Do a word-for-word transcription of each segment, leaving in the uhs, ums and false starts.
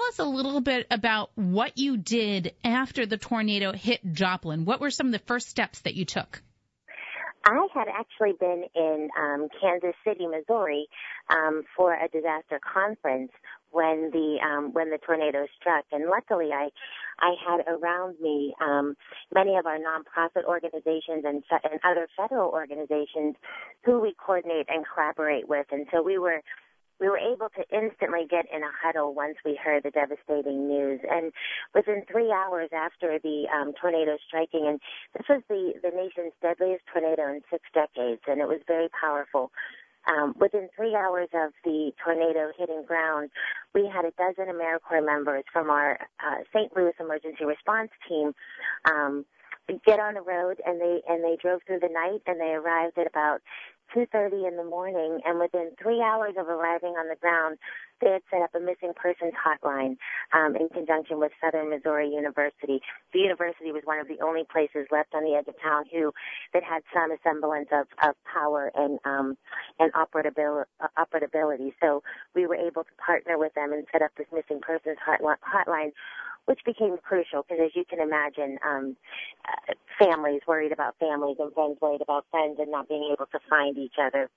us a little bit about what you did after the tornado hit Joplin. What were some of the first steps that you took? I had actually been in um, Kansas City, Missouri, um, for a disaster conference when the um, when the tornado struck, and luckily I I had around me um, many of our nonprofit organizations and, fe- and other federal organizations who we coordinate and collaborate with, and so we were. We were able to instantly get in a huddle once we heard the devastating news. And within three hours after the um, tornado striking, and this was the, the nation's deadliest tornado in six decades, and it was very powerful. Um, within three hours of the tornado hitting ground, we had a dozen AmeriCorps members from our uh, Saint Louis emergency response team um, get on the road, and they and they drove through the night, and they arrived at about two thirty in the morning, and within three hours of arriving on the ground, they had set up a missing persons hotline um, in conjunction with Southern Missouri University. The university was one of the only places left on the edge of town who that had some semblance of, of power and um, and operability, uh, operability. So we were able to partner with them and set up this missing persons hotline, which became crucial because, as you can imagine, um, uh, families worried about families and friends worried about friends and not being able to find each other.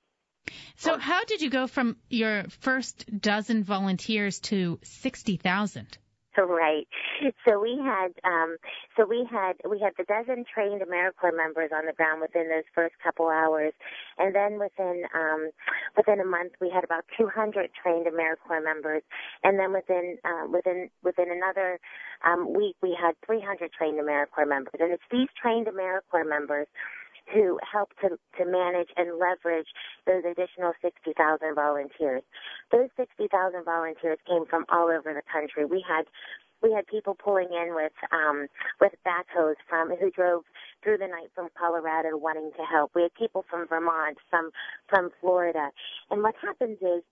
So how did you go from your first dozen volunteers to sixty thousand? Right. So we had, um, so we had, we had the dozen trained AmeriCorps members on the ground within those first couple hours, and then within, um, within a month we had about two hundred trained AmeriCorps members, and then within, uh, within, within another um, week we had three hundred trained AmeriCorps members, and it's these trained AmeriCorps members who help to, to manage and leverage those additional sixty thousand volunteers. Those sixty thousand volunteers came from all over the country. We had we had people pulling in with um, with backhoes from who drove through the night from Colorado wanting to help. We had people from Vermont, from from Florida. And what happens is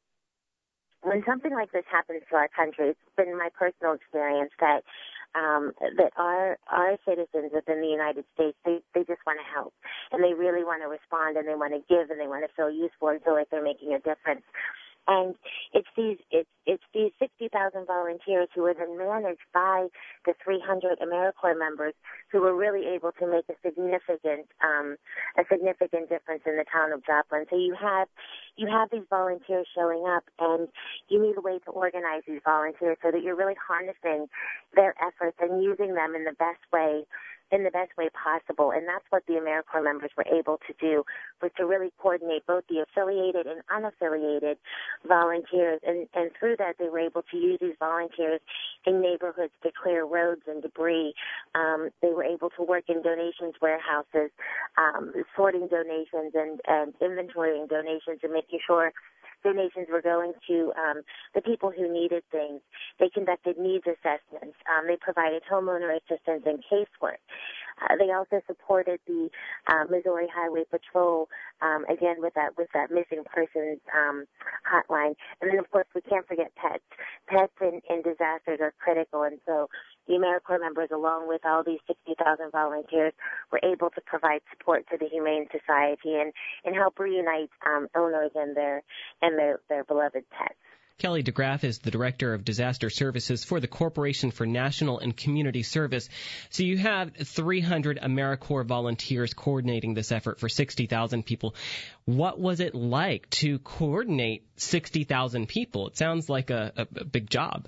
when something like this happens to our country, it's been my personal experience that um, that our our citizens within the United States, they, they just want to help, and they really want to respond, and they want to give, and they want to feel useful and feel like they're making a difference. And it's these it's it's these sixty thousand volunteers who are then managed by the three hundred AmeriCorps members who were really able to make a significant um, a significant difference in the town of Joplin. So you have you have these volunteers showing up, and you need a way to organize these volunteers so that you're really harnessing their efforts and using them in the best way. in the best way possible, and that's what the AmeriCorps members were able to do, was to really coordinate both the affiliated and unaffiliated volunteers, and, and through that they were able to use these volunteers in neighborhoods to clear roads and debris. Um, they were able to work in donations warehouses, um, sorting donations and, and inventorying donations and making sure donations were going to um, the people who needed things. They conducted needs assessments. Um, they provided homeowner assistance and casework. Uh, they also supported the uh, Missouri Highway Patrol, um, again with that with that missing persons um, hotline. And then, of course, we can't forget pets. Pets in, in disasters are critical, and so the AmeriCorps members, along with all these sixty thousand volunteers, were able to provide support to the Humane Society and, and help reunite um, owners and their and their, their beloved pets. Kelly DeGraff is the Director of Disaster Services for the Corporation for National and Community Service. So you have three hundred AmeriCorps volunteers coordinating this effort for sixty thousand people. What was it like to coordinate sixty thousand people? It sounds like a, a, a big job.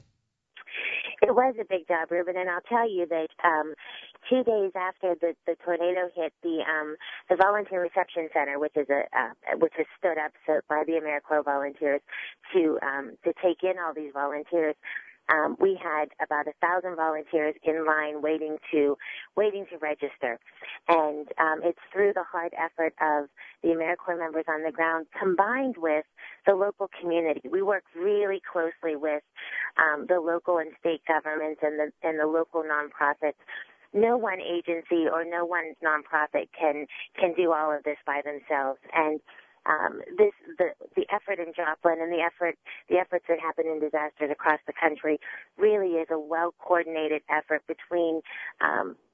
It was a big job, Ruben, and I'll tell you that um, two days after the, the tornado hit, the um, the Volunteer Reception Center, which is a uh, which is stood up so, by the AmeriCorps volunteers to um, to take in all these volunteers. Um, we had about a thousand volunteers in line waiting to waiting to register, and um, it's through the hard effort of the AmeriCorps members on the ground, combined with the local community. We work really closely with um, the local and state governments and the and the local nonprofits. No one agency or no one nonprofit can can do all of this by themselves, and Um, this the the effort in Joplin and the effort the efforts that happen in disasters across the country really is a well coordinated effort between um,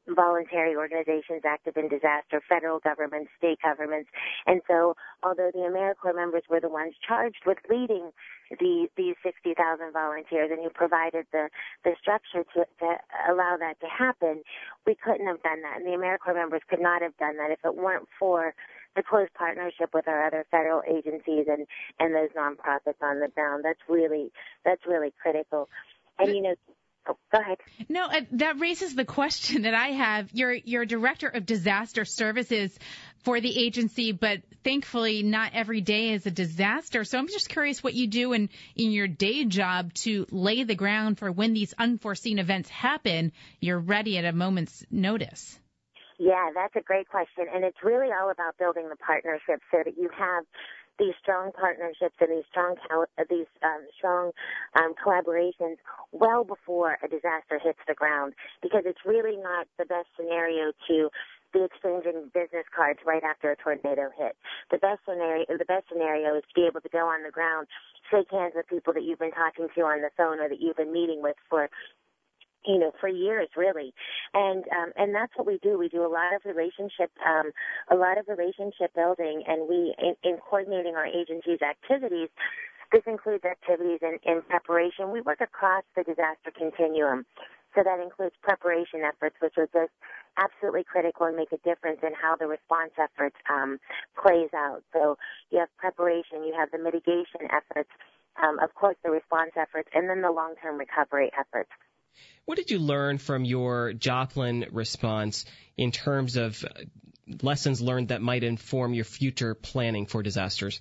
voluntary organizations active in disaster, federal governments, state governments. And so although the AmeriCorps members were the ones charged with leading the, these sixty thousand volunteers and who provided the, the structure to, to allow that to happen, we couldn't have done that. And the AmeriCorps members could not have done that if it weren't for the close partnership with our other federal agencies and, and those nonprofits on the ground. That's really, that's really critical. And, you know, oh, go ahead. No, uh, that raises the question that I have. You're, you're director of disaster services for the agency, but thankfully not every day is a disaster. So I'm just curious what you do in, in your day job to lay the ground for when these unforeseen events happen, you're ready at a moment's notice. Yeah, that's a great question. And it's really all about building the partnerships so that you have these strong partnerships and these strong these um, strong um, collaborations well before a disaster hits the ground, because it's really not the best scenario to be exchanging business cards right after a tornado hit. The best scenario, the best scenario is to be able to go on the ground, shake hands with people that you've been talking to on the phone or that you've been meeting with for you know, for years, really. And, um, and that's what we do. We do a lot of relationship, um, a lot of relationship building, and we, in, in coordinating our agency's activities, this includes activities in, in preparation. We work across the disaster continuum. So that includes preparation efforts, which are just absolutely critical and make a difference in how the response efforts, um, plays out. So you have preparation, you have the mitigation efforts, um, of course the response efforts, and then the long-term recovery efforts. What did you learn from your Joplin response in terms of lessons learned that might inform your future planning for disasters?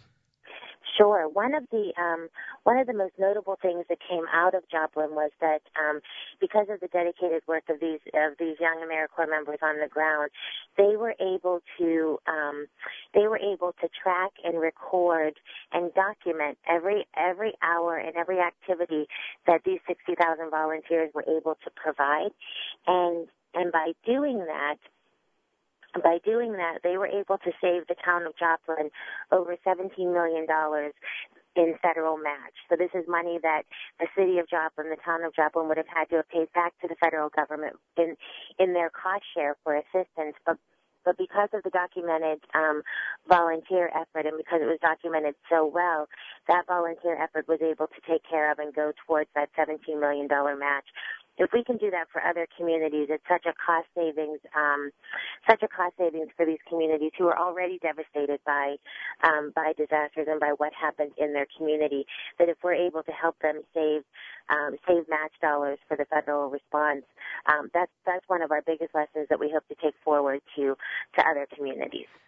Sure. One of the um, one of the most notable things that came out of Joplin was that um, because of the dedicated work of these of these young AmeriCorps members on the ground, they were able to um, they were able to track and record and document every every hour and every activity that these sixty thousand volunteers were able to provide, and and by doing that. By doing that, they were able to save the town of Joplin over seventeen million dollars in federal match. So this is money that the city of Joplin, the town of Joplin, would have had to have paid back to the federal government in in their cost share for assistance. But but because of the documented um, volunteer effort and because it was documented so well, that volunteer effort was able to take care of and go towards that seventeen million dollars match. If we can do that for other communities, it's such a cost savings, um, such a cost savings for these communities who are already devastated by, um, by disasters and by what happened in their community. That if we're able to help them save, um, save match dollars for the federal response, um, that's that's one of our biggest lessons that we hope to take forward to to other communities.